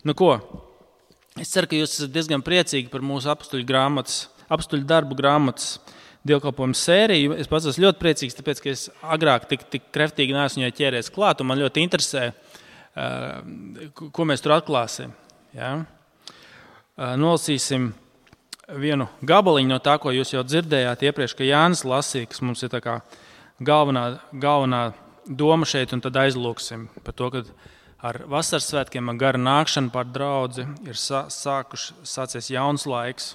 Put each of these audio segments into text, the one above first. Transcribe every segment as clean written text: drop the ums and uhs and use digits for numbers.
Nu ko? Es ceru, ka jūs esat diezgan priecīgi par mūsu apstuļu darbu grāmatas dievkalpojumu sēriju. Es pats esmu ļoti priecīgs, tāpēc, ka es agrāk tik kreftīgi neesmu viņai ķēries klāt, un man ļoti interesē, ko mēs tur atklāsim. Ja? Nolasīsim vienu gabaliņu no tā, ko jūs jau dzirdējāt iepriekš, ka Jānis lasīja, kas mums ir tā kā galvenā doma šeit, un tad aizlūksim par to, ka ar vasaras svētkiem, ar gara nākšanu pār draudzi ir sācies jauns laiks.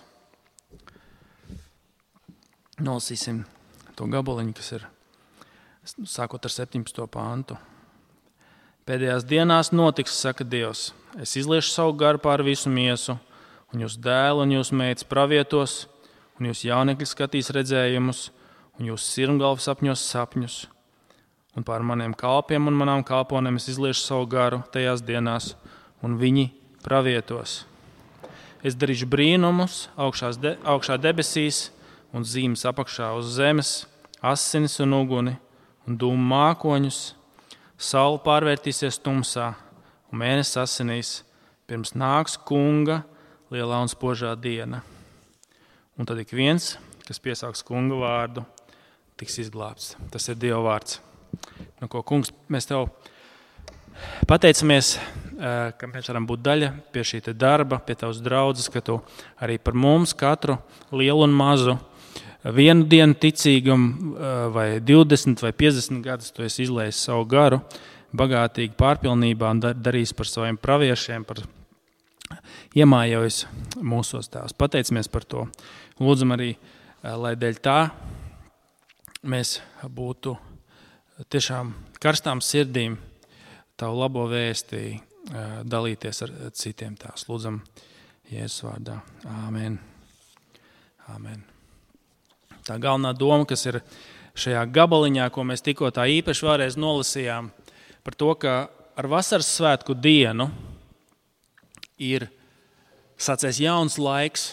Nolasīsim to gabaliņu, kas ir sākot ar 17. pantu. Pēdējās dienās notiks, saka Dievs, es izliešu savu garu pār visu miesu, un jūs dēli un jūs meitas pravietos, un jūs jaunekļi skatīs redzējumus, un jūs sirmgalvas sapņos sapņus. Un pār maniem kalpiem un manām kalponēm es izliešu savu garu tajās dienās, un viņi pravietos. Es darīšu brīnumus augšā debesīs un zīmes apakšā uz zemes, asinis un uguni un dūmu mākoņus. Saule pārvērtīsies tumsā un mēnesis asinīs, pirms nāks kunga lielā un spožā diena. Un tad ik viens, kas piesauks kunga vārdu, tiks izglābts. Tas ir Dieva vārds. Nu, ko, kungs, mēs tev pateicamies, ka mēs varam būt daļa pie šī darba, pie tavas draudzes, ka tu arī par mums katru lielu un mazu vienu dienu ticīgumu vai 20 vai 50 gadus tu esi izlējis savu garu bagātīgi pārpilnībā un darījis par saviem praviešiem, par iemājojis mūsos tēvs. Pateicamies par to. Lūdzam arī, lai dēļ tā mēs būtu tiešām karstām sirdīm tavu labo vēstī dalīties ar citiem tās. Lūdzam Jēzus vārdā. Āmen. Āmen. Tā galvenā doma, kas ir šajā gabaliņā, ko mēs tikko tā īpaši vēlreiz nolasījām, par to, ka ar vasaras svētku dienu ir sācies jauns laiks.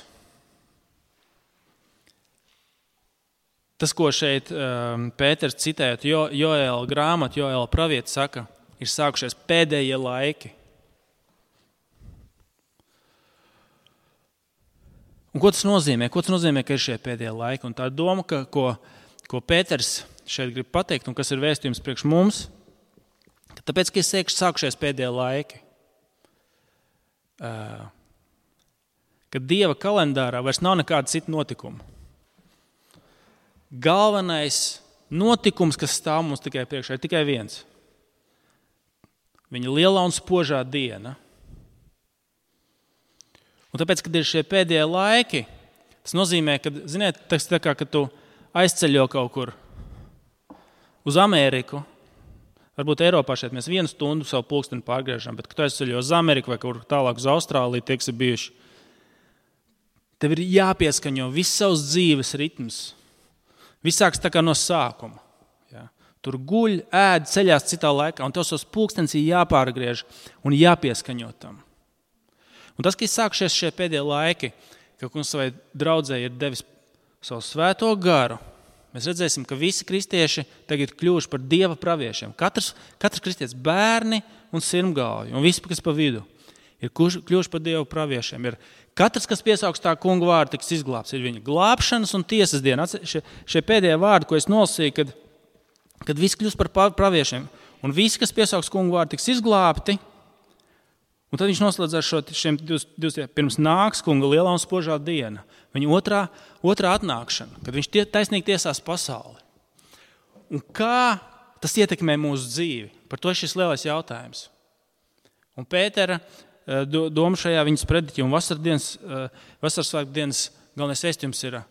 Tas, ko šeit Pēters citējot Joēla grāmatu, Joēla pravieti saka, ir sākušies pēdējie laiki. Un ko tas nozīmē? Ko tas nozīmē, ka ir šie pēdējie laiki? Un tā doma, ko Pēters šeit grib pateikt, un kas ir vēstījums priekš mums, ka tāpēc, ka ir sākušies pēdējie laiki, ka Dieva kalendārā vairs nav nekāda cita notikuma. Galvenais notikums, kas stāv mums tikai priekšā, ir tikai viens. Viņa lielā un spožā diena. Un tāpēc, kad ir šie pēdējie laiki, tas nozīmē, ka, ziniet, tas tā kā, ka tu aizceļo kaut kur uz Ameriku, varbūt Eiropā šeit mēs 1 stundu savu pulksteni pārgriežam, bet, kad tu aizceļo uz Ameriku vai kaut kur tālāk uz Austrāliju, tie, kas ir bijuši, tev ir jāpieskaņo viss savs dzīves ritms. Viss sāks tā kā no sākuma. Ja? Tur guļ, ēd, ceļās citā laikā, un tev savs pulkstenis ir jāpārgriež un jāpieskaņo tam. Un tas, ka ir sākušies šie pēdējie laiki, ka kungs savai draudzei ir devis savu svēto garu, mēs redzēsim, ka visi kristieši tagad kļuvuši par Dieva praviešiem. Katrs kristietis, bērni un sirmgalvi, un visi, kas pa vidu, ir kļuvuši par Dieva praviešiem. Ir katrs, kas piesauks tā kunga vārdu, tiks izglābts. Ir viņa glābšanas un tiesas diena. Šie pēdējie vārdi, ko es nolasīju, kad visi kļūst par praviešiem, un visi, kas piesauks kunga vārdu, tiks izglābti. Un tad viņš noslēdz ar šiem 2 pirms nāks kunga lielā un spožā diena. Viņa otrā atnākšana, kad viņš taisnīgi tiesās pasauli. Un kā tas ietekmē mūsu dzīvi? Par to ir šis lielais jautājums. Un Pētera doma šajā viņas prediķī un vasaras svētku dienas galvenais vēstījums ir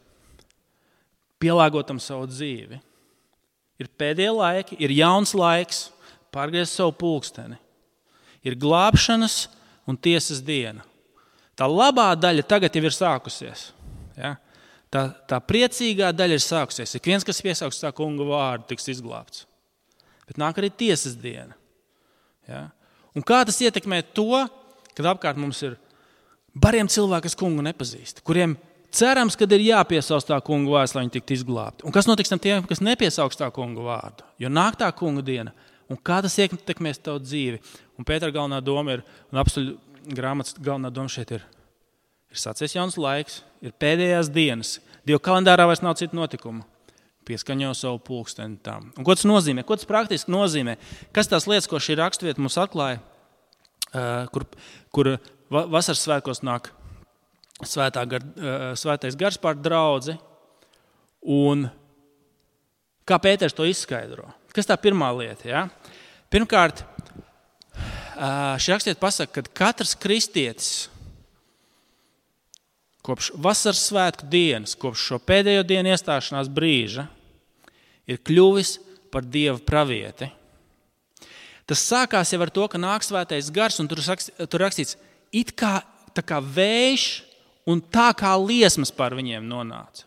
pielāgotam savu dzīvi. Ir pēdējie laiki, ir jauns laiks, pārgriezt savu pulksteni. Ir glābšanas un tiesas diena. Tā labā daļa tagad jau ir sākusies. Ja? Tā priecīgā daļa ir sākusies. Ik viens, kas piesauks tā kunga vārdu, tiks izglābts. Bet nāk arī tiesas diena. Ja? Un kā tas ietekmē to, kad apkārt mums ir bariem cilvēki, kas kungu nepazīst, kuriem cerams, kad ir jāpiesauks tā kunga vārds, lai viņi tiktu izglābti. Un kas notiks tam tiem, kas nepiesauks tā kunga vārdu? Jo nāk tā kunga diena. Un kā tas ietekmēs tavu dzīvi? Un Pētera galvenā doma ir, un apstuļu grāmatas galvenā doma šeit ir sācies jauns laiks, ir pēdējās dienas. Dieva kalendārā vairs nav citu notikumu. Pieskaņo savu pulksteni tam. Un ko tas nozīmē? Ko tas praktiski nozīmē? Kas tās lietas, ko šī rakstvieta mums atklāja, kur vasaras svētkos nāk svētais gars pār draudzi, un kā Pēters to izskaidro? Kas tā pirmā lieta? Ja? Pirmkārt, šī rakstvieta pasaka, ka katrs kristietis kopš vasaras svētku dienas, kopš šo pēdējo dienu iestāšanās brīža, ir kļuvis par Dieva pravieti. Tas sākās jau ar to, ka nāk svētais gars, un tur rakstīts, it kā, tā kā vējš un tā kā liesmas pār viņiem nonāca.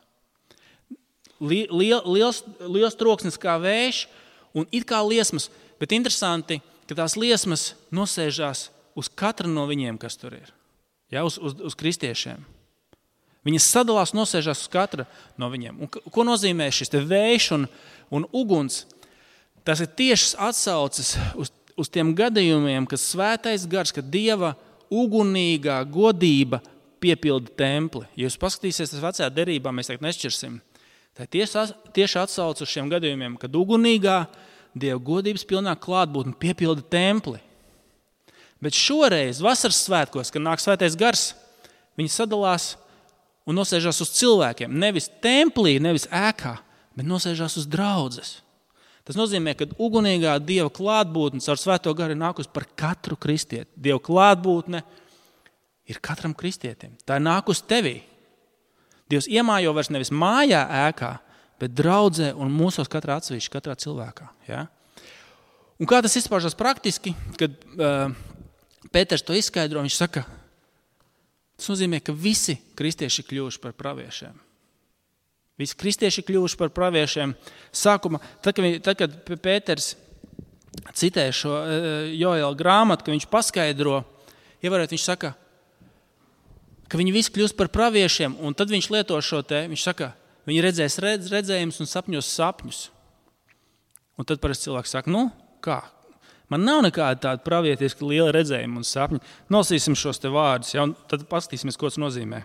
Liels troksnis kā vējš un it kā liesmas, bet interesanti, ka tās liesmas nosēžās uz katru no viņiem, kas tur ir. Ja, uz kristiešiem. Viņas sadalās, nosēžās uz katra no viņiem. Un ko nozīmē šis te vējš un uguns? Tas ir tiešas atsauces uz tiem gadījumiem, kad svētais gars, kad Dieva ugunīgā godība piepilda templi. Ja jūs paskatīsies tas vecajā derībā, mēs tagad nešķirsim. Tā ir tieši atsauce uz šiem gadījumiem, kad ugunīgā Dieva godības pilnā klātbūtne piepilda templi. Bet šoreiz, vasaras svētkos, kad nāk svētais gars, viņi sadalās un nosēžās uz cilvēkiem. Nevis templī, nevis ēkā, bet nosēžās uz draudzes. Tas nozīmē, ka ugunīgā Dieva klātbūtne caur svēto garu ir nākusi par katru kristieti. Dieva klātbūtne ir katram kristietim. Tā ir nākusi tevī. Dievs iemājo vairs nevis mājā, ēkā, bet draudzē un mūsos katrā atsevišķi, katrā cilvēkā. Ja? Un kā tas izpaužas praktiski, kad Pēters to izskaidro, viņš saka, tas nozīmē, ka visi kristieši kļuvuši par praviešiem. Visi kristieši kļuvuši par praviešiem. Sākumā, tad, kad Pēters citē šo Joēla grāmatu, ka viņš paskaidro, ievarēt, viņš saka, ka viņi visi kļūst par praviešiem, un tad viņš lieto šo te, viņš saka, viņi redzēs redzējumus un sapņos sapņus. Un tad parasti cilvēks saka, kā? Man nav nekāda tāda pravietiska liela redzējuma un sapņa. Nolasīsim šos te vārdus, ja, un tad paskatīsimies, ko tas nozīmē.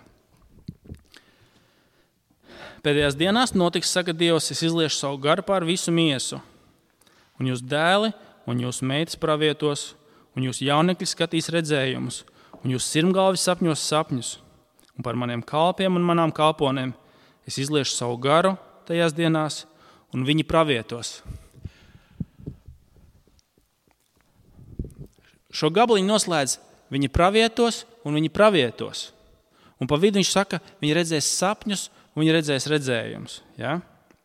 Pēdējās dienās notiks, saka Dievs, es izliešu savu garu pār visu miesu. Un jūs dēli un jūs meitas pravietos, un jūs jaunekļi skatīs redzējumus, un jūs sirmgalvi sapņos sapņus. Un par maniem kalpiem un manām kalponēm es izliešu savu garu tajās dienās, un viņi pravietos. Šo gabaliņu noslēdz viņi pravietos un viņi pravietos. Un pa vidu viņš saka, viņi redzēs sapņus un viņi redzēs redzējumus. Ja?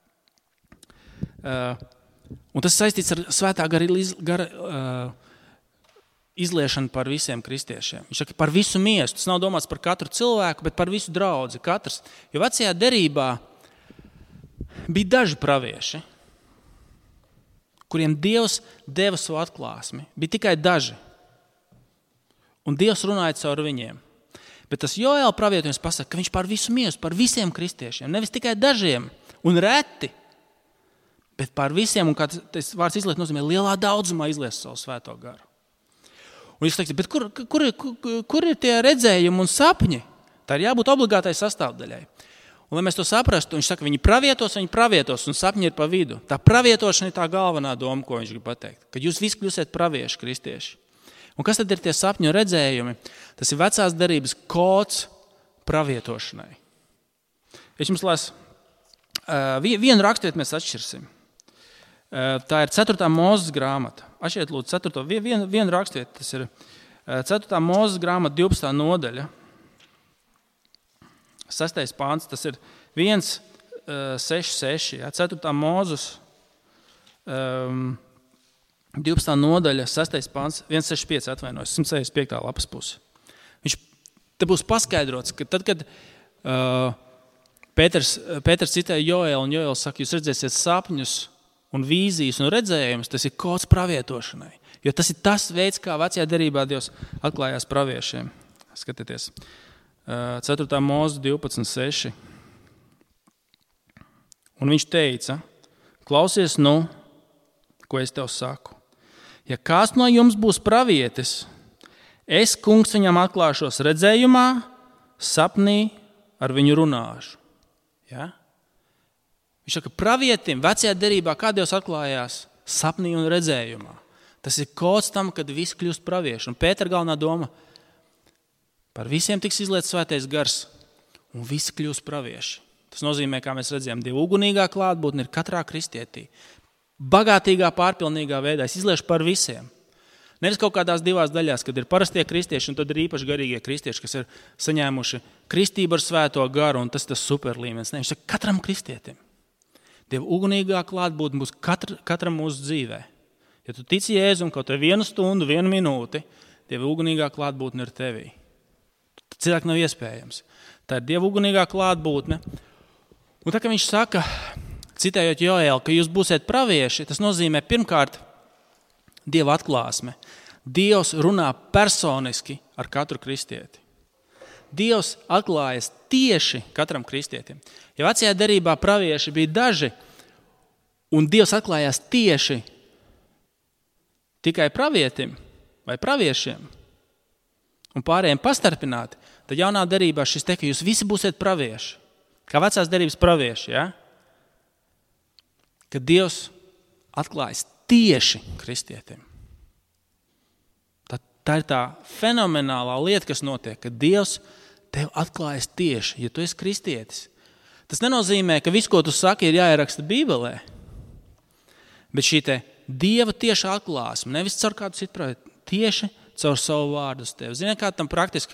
Un tas saistīts ar svētā gara izliešanu par visiem kristiešiem. Viņš saka, par visu miestu. Tas nav domāts par katru cilvēku, bet par visu draudzi, katrs. Jo vecajā derībā bija daži pravieši, kuriem Dievs deva savu atklāsmi. Bija tikai daži. Un Dievs runāja caur viņiem. Bet tas Joēla pravietojums pasaka, ka viņš par visu miestu, par visiem kristiešiem, nevis tikai dažiem un reti, bet par visiem, un kā tas vārds izliet, nozīmē lielā daudzumā izliest savu svēto garu. Un jūs teiksiet, bet kur ir tie redzējumi un sapņi? Tā ir jābūt obligātai sastāvdaļai. Un, lai mēs to saprastu, viņš saka, viņi pravietos, un sapņi ir pa vidu. Tā pravietošana ir tā galvenā doma, ko viņš grib pateikt. Kad jūs visi kļūsiet pravieši, kristieši. Un kas tad ir tie sapņu redzējumi? Tas ir vecās derības kods pravietošanai. Es jums lasu, vienu rakstviet mēs atšķirsim. Tā ir 4. Mūzes grāmata. Atšķiet lūdzu 4. Vienu rakstviet, tas ir 4. Mūzes grāmata 12. nodaļa. 6. pāns, tas ir 1.6.6. 4. Mūzes 12. nodaļa, 6. pāns, 1.6.5, atvainojos, 165. lapas pusi. Viņš te būs paskaidrots, ka tad, kad Pēters citēja Joēlu, un Joēls saka, jūs redzēsiet sapņus un vīzijas un redzējumus, tas ir kods pravietošanai. Jo tas ir tas veids, kā vecajā derībā Dievs atklājās praviešiem. Skatieties, 4. Mūze 12.6. Un viņš teica, klausies ko es tev saku. Ja kāds no jums būs pravietis, Es, kungs, viņam atklāšos redzējumā, sapnī ar viņu runāšu. Ja? Viņš saka, pravietim vecajā derībā, kā Dievs atklājās sapnī un redzējumā. Tas ir kods tam, kad visi kļūst pravieši. Un Pētera galvenā doma, par visiem tiks izlietas svētais gars, un visi kļūst pravieši. Tas nozīmē, kā mēs redzējām, Dieva ugunīgā klātbūtne ir katrā kristietī. Bagātīgā, pārpilnīgā veidā. Es izliešu par visiem. Nevis kaut kādās divās daļās, kad ir parastie kristieši, un tad ir īpaši garīgie kristieši, kas ir saņēmuši kristību ar svēto garu, un tas ir tas superlīmenis. Viņš saka, katram kristietim. Dieva ugunīgā klātbūtne būs katram mūsu dzīvē. Ja tu tici Jēzum kaut vai 1 stundu, 1 minūti, Dieva ugunīgā klātbūtne ir tevī. Tad cilvēki nav iespējams. Tā ir Dieva ugunīgā klātbūtne. Un tā, ka viņš saka, citējot Joēlu, ka jūs būsiet pravieši, tas nozīmē pirmkārt Dieva atklāsme. Dievs runā personiski ar katru kristieti. Dievs atklājas tieši katram kristietim. Ja vecajā derībā pravieši bija daži, un Dievs atklājās tieši tikai pravietim vai praviešiem un pārējiem pastarpināti, tad jaunā derībā šis te, ka jūs visi būsiet pravieši. Kā vecās derības pravieši, ja? Kad Dievs atklājas tieši kristietim. Tā ir tā fenomenālā lieta, kas notiek, ka Dievs tev atklājas tieši, ja tu esi kristietis. Tas nenozīmē, ka viss, ko tu saki, ir jāieraksta Bībelē. Bet šī te Dieva tieša atklāsme, nevis caur kādu citu pravietu, tieši caur savu vārdu uz tevi. Ziniet, kā tam praktiski?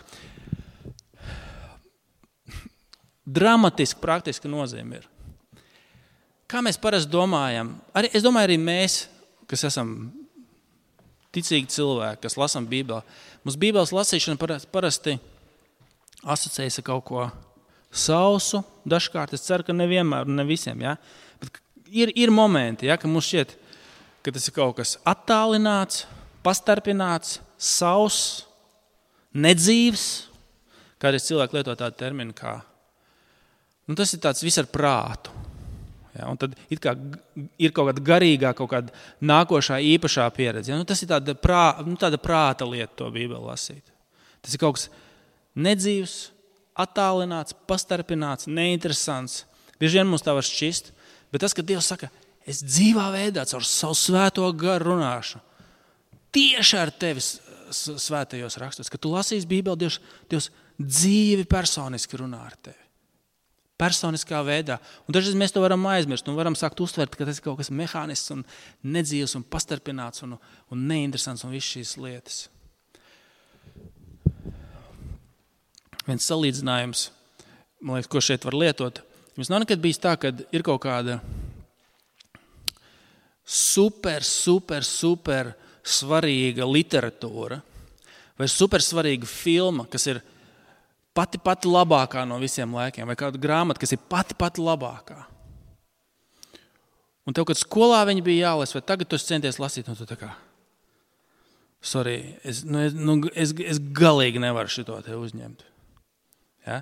Dramatiski praktiska nozīme ir. Kā mēs parasti domājam, es domāju arī mēs, kas esam ticīgi cilvēki, kas lasām Bībeli, mums Bībeles lasīšana parasti asociējas ar kaut ko sausu, dažkārt es ceru, ka nevienmēr un ne visiem, ja? Bet ir momenti, ja, ka mums šķiet, ka tas ir kaut kas attālināts, pastarpināts, sauss, nedzīvs, kādreiz cilvēki lieto tādu terminu kā, tas ir tāds viss ar prātu. Ja, un tad it kā ir kaut kāda garīgā, kaut kāda nākošā īpašā pieredze. Ja, tas ir tāda prāta lieta to Bībeli lasīt. Tas ir kaut kas nedzīvs, attālināts, pastarpināts, neinteresants. Bieži vien mums tā var šķist, bet tas, ka Dievs saka, es dzīvā veidā caur savu svēto garu runāšu. Tieši ar tevi svētajos rakstos. Kad tu lasīsi Bībeli, Dievs dzīvi personiski runā ar tevi. Personiskā veidā. Un dažreiz mēs to varam aizmirst un varam sākt uztvert, ka tas ir kaut kas mehānisks un nedzīvs un pastarpināts un neinteresants un viss šīs lietas. Viens salīdzinājums, man liekas, ko šeit var lietot. Jums nav nekad bijis tā, kad ir kaut kāda super svarīga literatūra vai super svarīga filma, kas ir pati labākā no visiem laikiem, vai kāda grāmata, kas ir pati labākā. Un tev, kad skolā viņi bija jālas, vai tagad tu centies lasīt, un tu tā kā, sorry, es galīgi nevaru šito te uzņemt. Ja?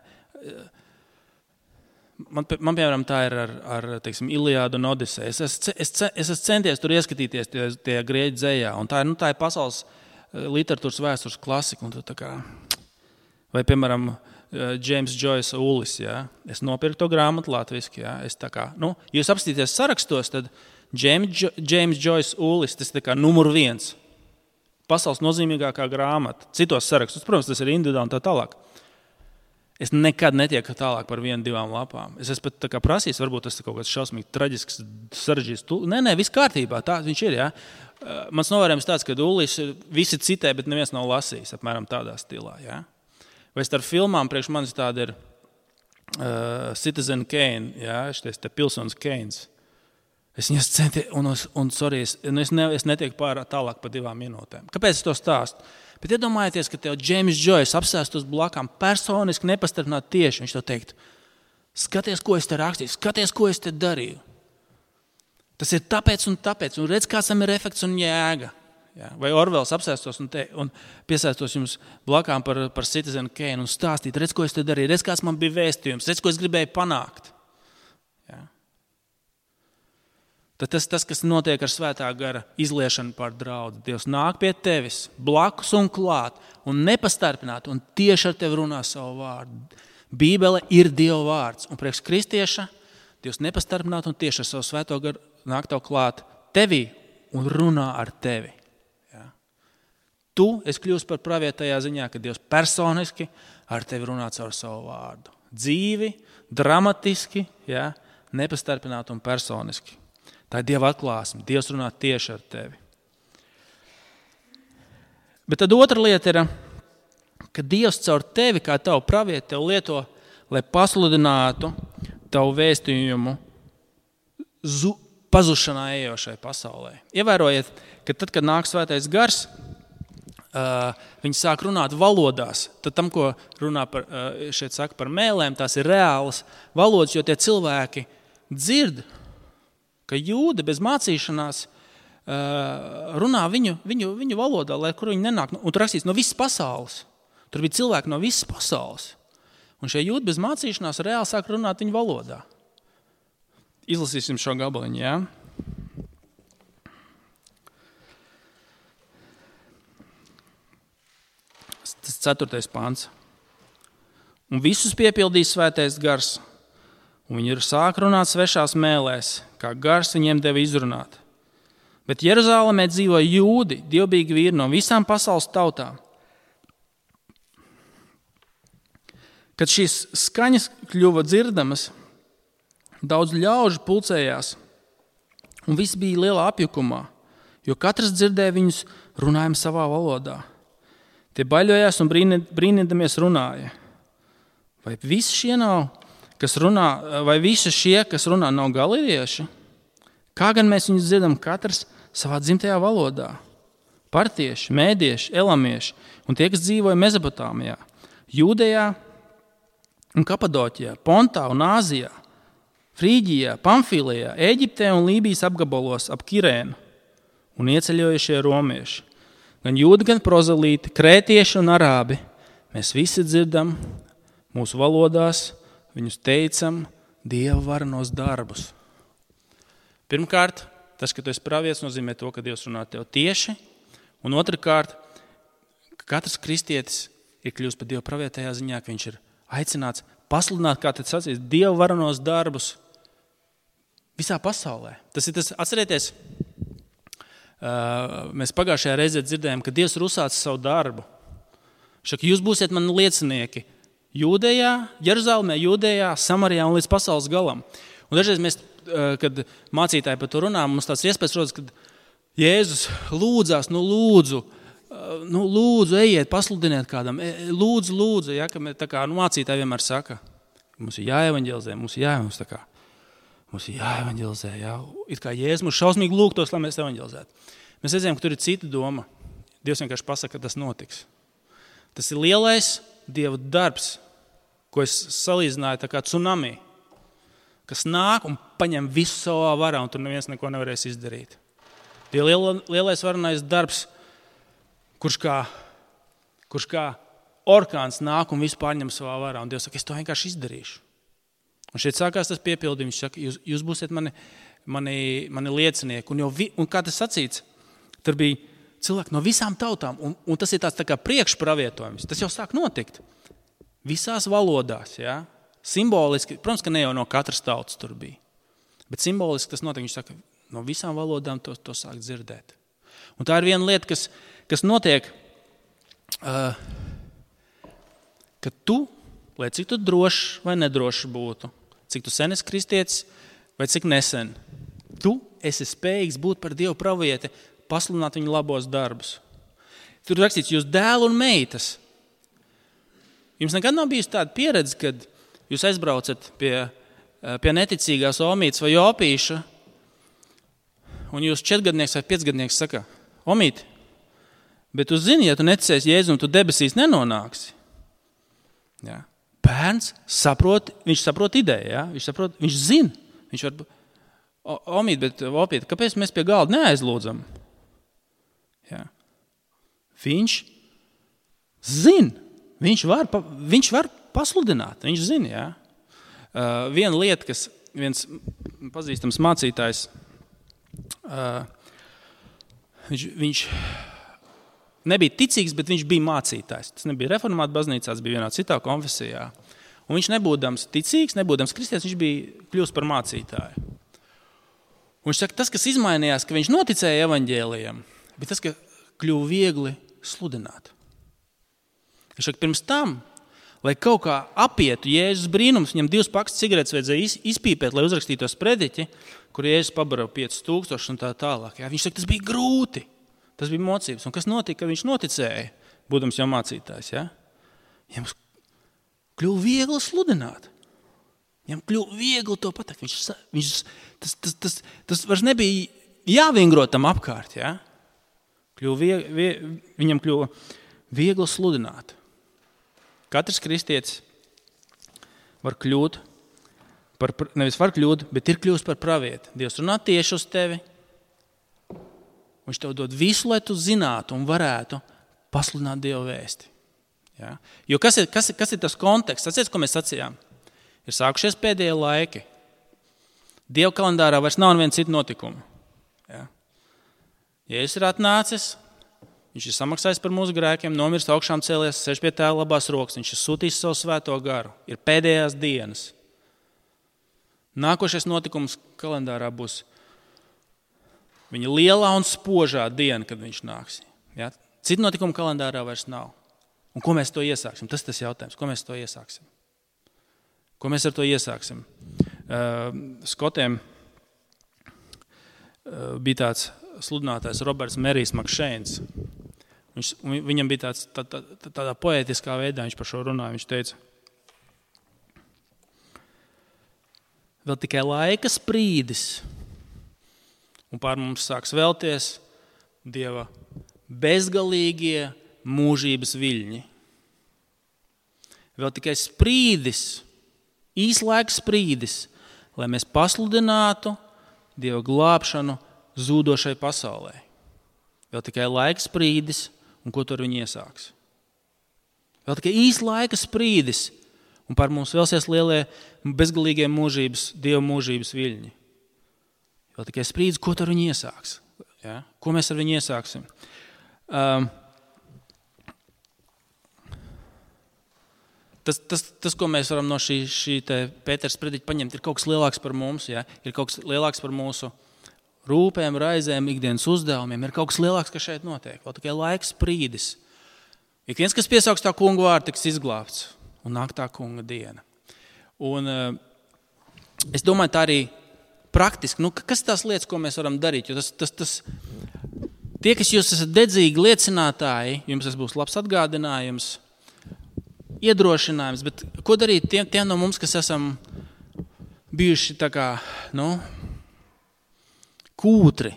Man piemēram, tā ir ar teiksim, Iliādu un Odiseju. Es esmu centies tur ieskatīties tie grieķu dzejā, un tā ir pasaules literatūras vēstures klasika, un tu tā kā, vai, piemēram, James Joyce Ulis, ja? Es nopirku to grāmatu latviski, ja? Es tā kā, ja jūs apstīties sarakstos, tad James Joyce Ulis, tas ir tā kā numur 1. Pasaules nozīmīgākā grāmata. Citos sarakstos, protams, tas ir individuāli un tā tālāk. Es nekad netieku tālāk par 1-2 lapām. Es esmu pat tā kā prasījis, varbūt tas ir kaut kāds šausmīgi traģisks, sarežģīts. Nē, viss kārtībā, tā viņš ir, ja. Mans novērojums tāds, ka Ulis visi citē, bet neviens nav lasījis, apmēram tādā stilā, ja. Vai starp filmām priekš manis tāda ir Citizen Kane, ja, šitais te pilsonis Kanes. Es viņas centies, es netieku tālāk pa 2 minūtēm. Kāpēc es to stāstu? Bet iedomājieties, ka tev James Joyce apsēstos blakām personiski nepastarpināt tieši. Viņš tev teikt, skaties, ko es te rakstīju, skaties, ko es te darīju. Tas ir tāpēc, un redz, kāds tam ir efekts un jēga. Ja? Vai Orvels apsēstos un piesēstos jums blakām par Citizen Kane un stāstīt, redz, ko es te darīju, redz, kāds man bija vēstījums, redz, ko es gribēju panākt. Ja? tad tas, kas notiek ar svētā gara izliešanu par draudzi, Dievs nāk pie tevis, blakus un klāt, un nepastarpināt, un tieši ar tevi runā savu vārdu. Bībele ir Dieva vārds, un priekš kristieša Dievs nepastarpināt, un tieši ar savu svēto garu nāk tev klāt tevī un runā ar tevi. Ja? Tu esi kļūst par pravietu tajā ziņā, ka Dievs personiski ar tevi runā caur savu vārdu. Dzīvi, dramatiski, ja? Nepastarpināt un personiski. Tā ir Dieva atklāsme. Dievs runā tieši ar tevi. Bet tad otra lieta ir, ka Dievs caur tevi, kā tavu pravietu, tev lieto, lai pasludinātu tavu vēstījumu pazušanā ejošai pasaulē. Ievērojiet, ka tad, kad nāk svētais gars, viņi sāk runāt valodās. Tad tam, ko runā šeit saka par mēlēm, tās ir reālas valodas, jo tie cilvēki dzird, ka jūdi bez mācīšanās runā viņu valodā, lai kur viņi nenāk. Un tur rakstīts no visas pasaules. Tur bija cilvēki no visas pasaules. Un šie jūdi bez mācīšanās reāli sāk runāt viņu valodā. Izlasīsim šo gabaliņu, jā? Tas 4. pants. Un visus piepildīs svētais gars, un viņi ir sāk runāt svešās mēlēs, kā gars viņiem deva izrunāt. Bet Jeruzālēmē dzīvo jūdi, dievbijīgi vīri no visām pasaules tautām. Kad šīs skaņas kļuva dzirdamas, daudz ļaužu pulcējās, un viss bija lielā apjukumā, jo katrs dzirdēja viņus runājumu savā valodā. Tie baļojās un brīnīdamies runāja. Vai visi šie, kas runā, nav galilieši? Kā gan mēs viņus dzirdam katrs savā dzimtajā valodā? Partieši, mēdieši, elamieši un tie, kas dzīvoja Mezopotāmijā, Jūdejā un Kapadoķijā, Pontā un Āzijā, Frīģijā, Pamfīlijā, Ēģiptē un Lībijas apgabalos ap Kirēnu un ieceļojušie romieši. Gan jūdi, gan prozelīti, krētieši un arābi. Mēs visi dzirdam mūsu valodās, viņus teicam Dieva varenos darbus. Pirmkārt, tas, ka tu esi pravietis, nozīmē to, ka Dievs runā tev tieši. Un otrkārt, ka katrs kristietis ir kļūst par Dieva pravietu tajā ziņā, ka viņš ir aicināts pasludināt, kā tad sacīs, Dieva varenos darbus visā pasaulē. Tas ir tas, atcerieties, mēs pagājušajā reizē dzirdējām, ka Dievs ir uzsācis savu darbu. Šaka, jūs būsiet mani liecinieki Jūdejā, Jeruzālēmē, Jūdejā, Samarijā un līdz pasaules galam. Un dažreiz mēs, kad mācītāji par to runā, mums tāds iespējas rodas, kad Jēzus lūdzās, lūdzu, ejiet, pasludiniet kādam, lūdzu, ja, ka tā kā mācītāji vienmēr saka, mums ir jāevaņģelizē, mums ir jāevaņģelizē, jā. It kā Jēzus mums šausmīgi lūgtos, lai mēs evaņģelizētu. Mēs redzējām, ka tur ir cita doma. Dievs vienkārši pasaka, ka tas notiks. Tas ir lielais Dieva darbs, ko es salīdzināju tā kā tsunami, kas nāk un paņem visu savā varā, un tur neviens neko nevarēs izdarīt. Dieva lielais varenais darbs, kurš kā orkāns nāk un visu pārņem savā varā, un Dievs saka, es to vienkārši izdarīšu. Un šeit sākās tas piepildījums, viņš saka, jūs būsiet mani liecinieki. Un kā tas sacīts, tur bija cilvēki no visām tautām, un tas ir tāds tā kā priekšpravietojums. Tas jau sāk notikt. Visās valodās, ja? Simboliski, protams, ka ne jau no katras tautas tur bija. Bet simboliski tas notiek, viņš saka, no visām valodām to sāk dzirdēt. Un tā ir viena lieta, kas notiek, ka tu, lai cik tu drošs vai nedrošs būtu, cik tu sen esi kristietis vai cik nesen, tu esi spējīgs būt par Dievu pravieti, pasludināt viņu labos darbus. Tur rakstīts, jūs dēli un meitas. Jums nekad nav bijusi tāda pieredze, kad jūs aizbraucat pie neticīgās omītes vai opīša, un jūs 4-gadnieks vai 5-gadnieks saka, omīti, bet tu zini, ja tu neticēsi Jēzu, tu debesīs nenonāksi. Ja. Bērns saprot ideju, ja? Viņš zina. Viņš var, omīt, bet opīt, kāpēc mēs pie galda neaizlūdzam? Ja. Viņš zina. Viņš var pasludināt. Viņš zina, ja. Viena lieta, kas viens pazīstams mācītājs viņš nebija ticīgs, bet viņš bija mācītājs. Tas nebija reformāta baznīcā, tas bija vienā citā konfesijā. Un viņš nebūdams ticīgs, nebūdams kristietis, viņš bija kļūst par mācītāju. Un viņš saka, tas, kas izmainījās, ka viņš noticēja evaņģēlijam, bija tas, ka kļuva viegli sludināt. Viņš saka, pirms tam, lai kaut kā apietu Jēzus brīnums, viņam 2 pakas cigaretes vajadzēja izpīpēt, lai uzrakstītos prediķi, kur Jēzus pabara 5000 un tā tālāk. Jā, viņš saka, tas bija grūti, tas bija mocības. Un kas notika, kad viņš noticēja, būdams jau mācītājs? Jā? Viņam kļuva viegli sludināt. Viņam kļuva viegli to pateikt. Tas vairs nebija jāvingro tam apkārt. Jā? Viņam kļuva viegli sludināt. Katrs kristietis var kļūt, nevis var kļūt, bet ir kļūst par pravieti. Dievs runā tieši uz tevi. Viņš tev dod visu, lai tu zinātu un varētu pasludināt Dieva vēsti. Ja? Jo kas ir tas konteksts? Atcerieties, ko mēs sacījām? Ir sākušies pēdējie laiki. Dieva kalendārā vairs nav neviena cita notikuma. Ja? Jēzus ir atnācis, viņš ir samaksājis par mūsu grēkiem, nomirst, augšām cēlies, sēž pie Tēva labās rokas, viņš ir sūtījis savu svēto garu. Ir pēdējās dienas. Nākošais notikums kalendārā būs viņa lielā un spožā diena, kad viņš nāks. Ja? Citu notikumu kalendārā vairs nav. Un ko mēs to iesāksim? Tas ir tas jautājums. Ko mēs to iesāksim? Ko mēs ar to iesāksim? Skotiem bija tāds sludinātājs Roberts Merijs Makšēns. Viņam bija tādā poētiskā veidā, viņš par šo runāja. Viņš teica, vēl tikai laika sprīdis, un pār mums sāks vēlties Dieva bezgalīgie mūžības viļņi. Vēl tikai sprīdis, īslaika sprīdis, lai mēs pasludinātu Dieva glābšanu zūdošai pasaulē. Vēl tikai laika sprīdis, un ko tur viņi iesāks. Vēl tikai īslaika sprīdis, un par mums vēlsies lielie bezgalīgie Dieva mūžības viļņi. Vēl tikai sprīdis, ko tur viņi iesāks. Ja? Ko mēs ar viņu iesāksim? Tas, ko mēs varam no šī Pēters prediķa paņemt, ir kaut kas lielāks par mums, ja? Ir kaut kas lielāks par mūsu rūpēm, raizēm, ikdienas uzdevumiem. Ir kaut kas lielāks, kas šeit notiek. Vēl tikai laiks sprīdis. Ik viens, kas piesauks tā kunga vārdu, tiks izglābts. Un nāk tā kunga diena. Un es domāju, tā arī praktiski. Kas ir tās lietas, ko mēs varam darīt? Jo tie, kas jūs esat dedzīgi liecinātāji, jums tas būs labs atgādinājums, iedrošinājums, bet ko darīt tiem no mums, kas esam bijuši tā kā, kūtri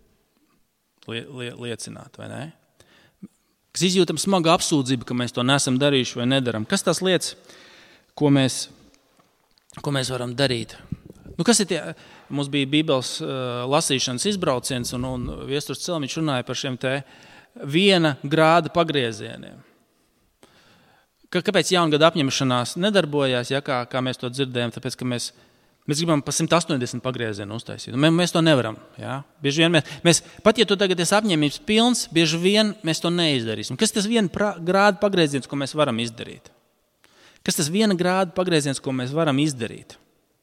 liecināt, vai ne? Kas izjūtam smagu apsūdzību, ka mēs to nesam darījuši vai nedaram. Kas tās lietas, ko mēs varam darīt? Kas ir tie? Mums bija Bībeles lasīšanas izbrauciens, un Viesturs Celmiņš runāja par šiem te 1 grāda pagriezieniem. Kāpēc jaungada apņemšanās nedarbojās, ja, kā mēs to dzirdējam? Tāpēc, ka mēs gribam pa 180 pagriezienu uztaisīt. Mēs to nevaram. Ja? Bieži vien mēs, pat ja tu tagad esi apņēmības pilns, bieži vien mēs to neizdarīsim. Kas tas 1 grāda pagrieziens, ko mēs varam izdarīt? Kas tas 1 grāda pagrieziens, ko mēs varam izdarīt?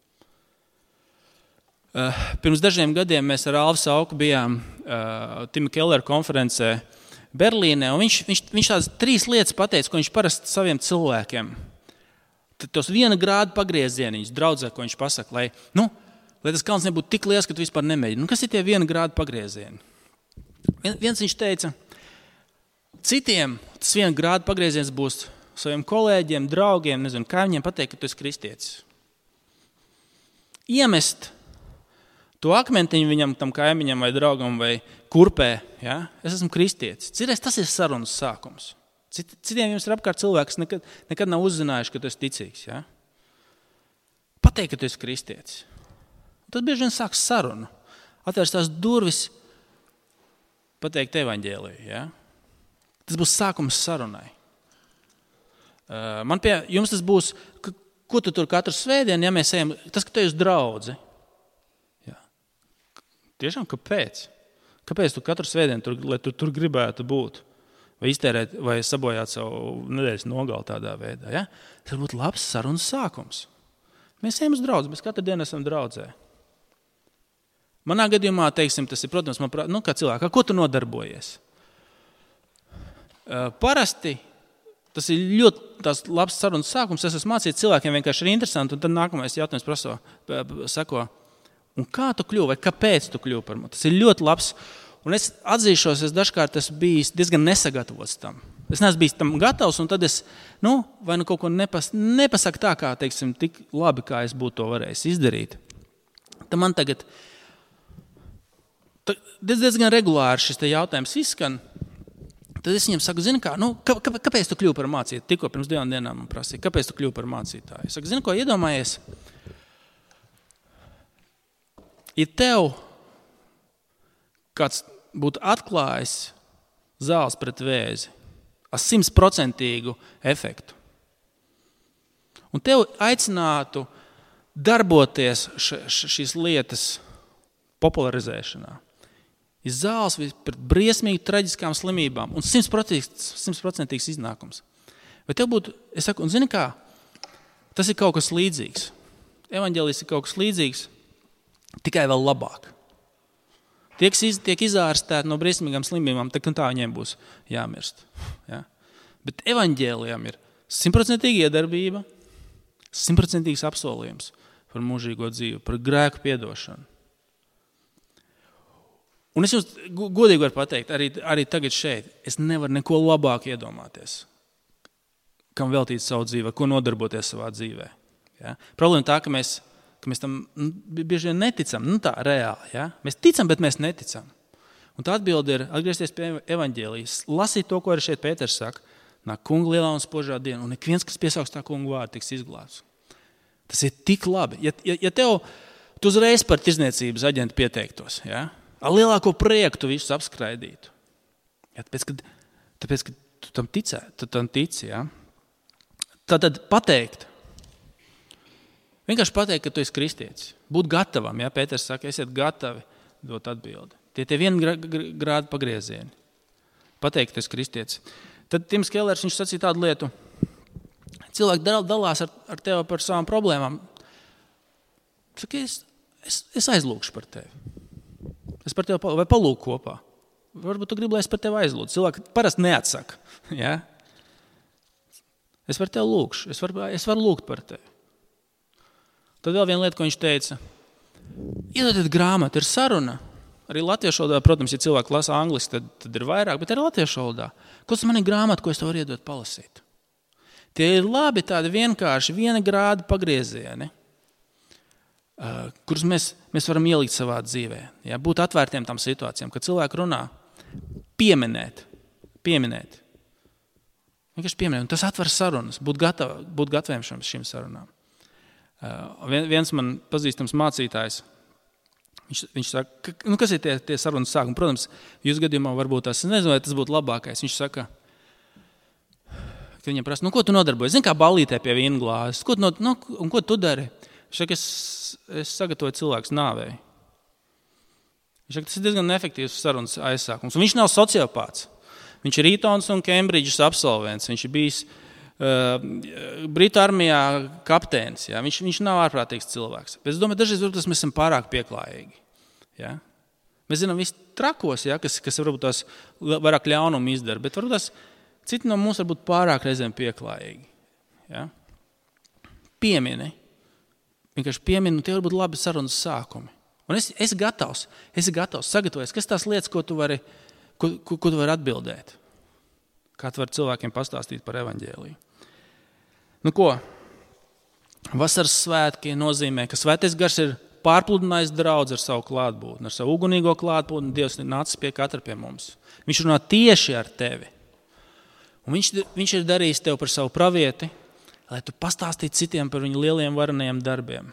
Pirms dažiem gadiem mēs ar Alvu Sauku bijām Tima Kellera konferencē Berlīnē, un viņš tādas 3 lietas pateica, ko viņš parasti saviem cilvēkiem. Tos 1 grādu pagriezieniņus draudzē, ko viņš pasaka, lai tas kalns nebūtu tik liels, ka tu vispār nemēģini. Kas ir tie 1 grādu pagriezieni? Viens viņš teica, citiem tas 1 grādu pagrieziens būs saviem kolēģiem, draugiem, kaimiņiem pateikt, ka tu esi kristietis. Iemest to akmentiņu viņam, tam kaimiņam vai draugam vai kurpē, ja? Es esmu kristietis. Cirēs, tas ir sarunas sākums. Citiem jums ir apkārt cilvēki, kas nekad nav uzzinājuši, ka tu esi ticīgs. Ja? Pateikt, ka tu esi kristietis. Tad bieži vien sāks sarunu. Atvērst tās durvis, pateikt evaņģēliju. Ja? Tas būs sākums sarunai. Man pie jums tas būs, ko tu tur katru svētdienu, ja mēs ejam, tas, ka tu esi uz draudzi. Ja? Tiešām, kāpēc? Kāpēc tu katru svētdienu, lai tu tur gribētu būt? Vai iztērēt, vai sabojāt savu nedēļas nogali tādā veidā? Ja? Tas būtu labs sarunas sākums. Mēs ejam uz draudzi, mēs katru dienu esam draudzē. Manā gadījumā, teiksim, tas ir, protams, kā cilvēka, ko tu nodarbojies? Parasti tas ir ļoti labs sarunas sākums. Es esmu mācījis cilvēkiem, vienkārši ir interesanti, un tad nākamais jautājums sako, un kā tu kļuvi, vai kāpēc tu kļuvi par mani? Tas ir ļoti labs. Un es atzīšos, es dažkārt esmu bijis diezgan nesagatavots tam. Es neesmu bijis tam gatavs, un tad es kaut ko nepasaku tā, kā, teiksim, tik labi, kā es būtu to varējis izdarīt. Tad man tagad diezgan regulāri šis jautājums izskan. Tad es viņam saku, zini kā, kāpēc tu kļuvi par mācītāju? Tikko pirms 2 dienām man prasīja, kāpēc tu kļuvi par mācītāju? Es saku, zini ko, iedomājies, ja tev kāds būtu atklājis zāles pret vēzi ar 100% efektu, un tev aicinātu darboties šīs lietas popularizēšanā, ir zāles pret briesmīgi traģiskām slimībām un 100% iznākums. Vai tev būtu, es saku, un zini kā, tas ir kaut kas līdzīgs. Evaņģēlijs ir kaut kas līdzīgs, tikai vēl labāk. Tiek izārstēti no briesmīgām slimībām, tā viņiem būs jāmirst. Ja? Bet evaņģēlijam ir 100% iedarbība, 100% apsolījums par mūžīgo dzīvi, par grēku piedošanu. Un es jums godīgi varu pateikt, arī tagad šeit, es nevaru neko labāk iedomāties, kam veltīt savu dzīvi, ko nodarboties savā dzīvē. Ja? Problēma tā, ka mēs tam bieži vien neticam, tā reāli. Ja? Mēs ticam, bet mēs neticam. Un tā atbilde ir atgriezties pie evaņģēlijas, lasīt to, ko arī šeit Pēters saka, nāk kunga lielā un spožā diena, un ik viens, kas piesauks tā kunga vārdu, tiks izglābts. Tas ir tik labi. Ja tu uzreiz par tirdzniecības aģentu pieteiktos, ja? Ar lielāko prieku tu visus apskraidītu. Ja, tāpēc, ka tu tam tici. Ja? Tad vienkārši pateikt, ka tu esi kristietis. Būt gatavam, ja Pēters saka, esiet gatavi dot atbildi. Tie 1 grādu pagriezieni. Pateikt, ka tu esi kristietis. Tad Tims Kellers, viņš sacīja tādu lietu. Cilvēki dalās ar tevi par savām problēmām. Saka, es aizlūkšu par tevi. Es par tevi vai palūku kopā. Varbūt tu gribi, lai es par tevi aizlūdzu. Cilvēki parasti neatsaka. Ja? Es par tevi lūkšu. Es varu lūgt par tevi. Tad vēl viena lieta, ko viņš teica. Iedodiet grāmatu, ir saruna. Arī latviešu valodā, protams, ja cilvēki lasa angliski, tad ir vairāk, bet arī latviešu valodā. Kas man ir grāmata, ko es tev varu iedot palasīt? Tie ir labi tādi vienkārši 1 grādu pagriezieni, kurus mēs varam ielikt savā dzīvē. Ja? Būt atvērtiem tam situācijām, kad cilvēki runā, pieminēt. Vienkārši pieminēt. Un tas atver sarunas, būt gataviem šīm sarunām. Viens man pazīstams mācītājs, viņš saka, kas ir tie sarunas sākumi? Protams, jūs gadījumā varbūt tas, nezinu, vai tas būtu labākais. Viņš saka, ka viņam prasa, ko tu nodarbojies? Zini, kā ballītē pie vīna glāzes. Un ko tu dari? Viņš saka, es sagatavoju cilvēkus nāvei. Viņš saka, tas ir diezgan efektīvs sarunas aizsākums. Un viņš nav sociopāts. Viņš ir Eatons un Cambridges absolvents. Viņš ir bijis Britu armijā kapteinis. Ja? Viņš nav ārprātīgs cilvēks. Bet es domāju, dažreiz mēs esam pārāk pieklājīgi. Ja? Mēs zinām visi trakos, ja? kas varbūt tās vairāk ļaunumu izdara, bet varbūt tās citi no mums varbūt pārāk reizēm pieklājīgi. Ja? Piemini. Vienkārši piemini, un tie var būt labi sarunas sākumi. Un esi gatavs sagatavojies. Kas tās lietas, ko tu vari atbildēt? Kā tu vari cilvēkiem pastāstīt par evaņģēliju? Ko? Vasaras svētki nozīmē, ka svētais gars ir pārpludinājis draudzi ar savu klātbūtni, ar savu ugunīgo klātbūtni. Dievs ir nācis pie katra pie mums. Viņš runā tieši ar tevi. Un viņš ir darījis tevi par savu pravieti, lai tu pastāstītu citiem par viņu lieliem varenajiem darbiem.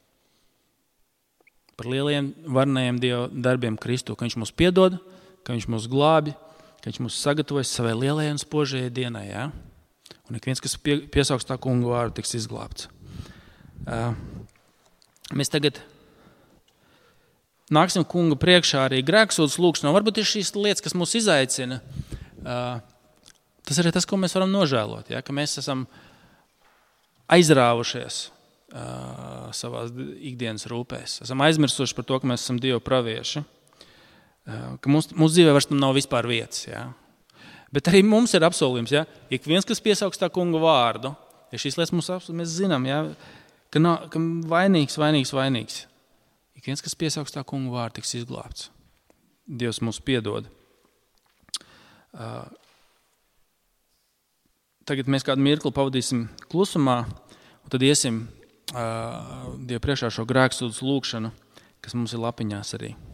Par lieliem varenajiem Dieva darbiem Kristu, ka viņš mūs piedod, ka viņš mūs glābi, ka viņš mūs sagatavojas savai lielajai un spožajai dienai. Ja? Un ik viens, kas piesauks tā kunga vārdu, tiks izglābts. Mēs tagad nāksim kunga priekšā arī grēksūdzes lūgšanā. Varbūt ir šīs lietas, kas mūs izaicina. Tas ir tas, ko mēs varam nožēlot. Ja? Ka mēs esam aizrāvušies savās ikdienas rūpēs. Esam aizmirsuši par to, ka mēs esam Dieva pravieši. Ka mūsu dzīvē vairs nav vispār vietas. Ja? Bet arī mums ir apsolījums. Ja? Ik viens, kas piesauks tā kunga vārdu, ja šīs lietas mums apsolījums, mēs zinām, ja? ka vainīgs. Ik viens, kas piesauks tā kunga vārdu, tiks izglābts. Dievs mūs piedod. Tagad mēs kādu mirkli pavadīsim klusumā, un tad iesim Dieva priekšā šo grēksūdzes lūgšanu, kas mums ir lapiņās arī.